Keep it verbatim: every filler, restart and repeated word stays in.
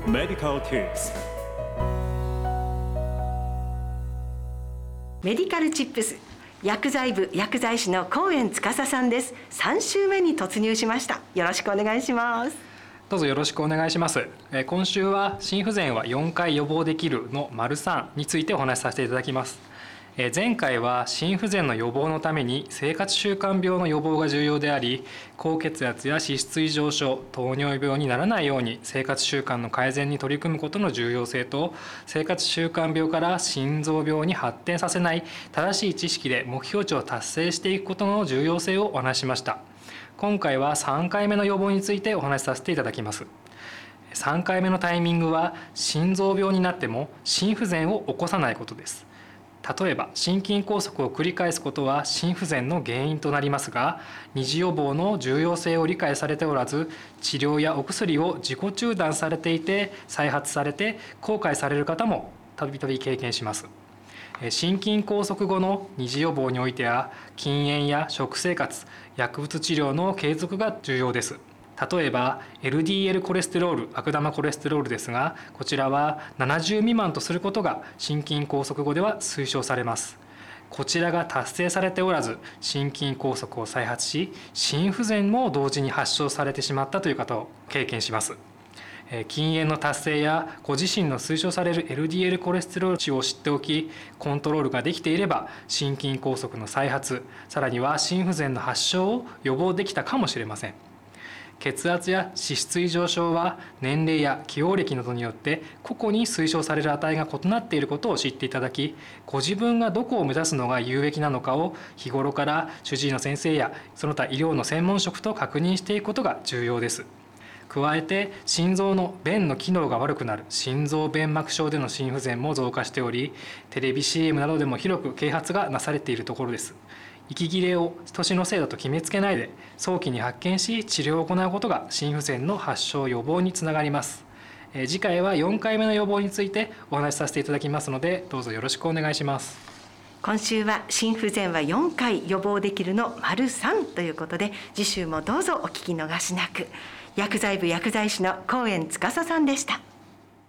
Medical Tips。 メディカルチップス、薬剤部薬剤師の高円司さんです。さん週目に突入しました。よろしくお願いします。 どうぞよろしくお願いします。えー、今週は心不全はよんかい予防できるの丸さんについてお話しさせていただきます。えー、前回は心不全の予防のために生活習慣病の予防が重要であり、高血圧や脂質異常症、糖尿病にならないように生活習慣の改善に取り組むことの重要性と、生活習慣病から心臓病に発展させない正しい知識で目標値を達成していくことの重要性をお話ししました。今回はさんかいめの予防についてお話しさせていただきます。さんかいめのタイミングは心臓病になっても心不全を起こさないことです。例えば心筋梗塞を繰り返すことは心不全の原因となりますが、二次予防の重要性を理解されておらず、治療やお薬を自己中断されていて再発されて後悔される方もたびたび経験します。心筋梗塞後の二次予防においては、禁煙や食生活、薬物治療の継続が重要です。例えば エルディーエル コレステロール、悪玉コレステロールですが、こちらはななじゅう未満とすることが心筋梗塞後では推奨されます。こちらが達成されておらず、心筋梗塞を再発し、心不全も同時に発症されてしまったという方を経験します。禁煙の達成やご自身の推奨される エルディーエル コレステロール値を知っておき、コントロールができていれば心筋梗塞の再発、さらには心不全の発症を予防できたかもしれません。血圧や脂質異常症は年齢や起用歴などによって個々に推奨される値が異なっていることを知っていただき、ご自分がどこを目指すのが有益なのかを日頃から主治医の先生やその他医療の専門職と確認していくことが重要です。加えて心臓の弁の機能が悪くなる心臓弁膜症での心不全も増加しており、テレビ シーエム などでも広く啓発がなされているところです。息切れを年のせいだと決めつけないで、早期に発見し治療を行うことが心不全の発症予防につながります。えー、次回はよんかいめの予防についてお話しさせていただきますので、どうぞよろしくお願いします。 今週は心不全はよんかい予防できるの丸さんということで、次週もどうぞお聞き逃しなく。薬剤部薬剤師の高円司さんでした。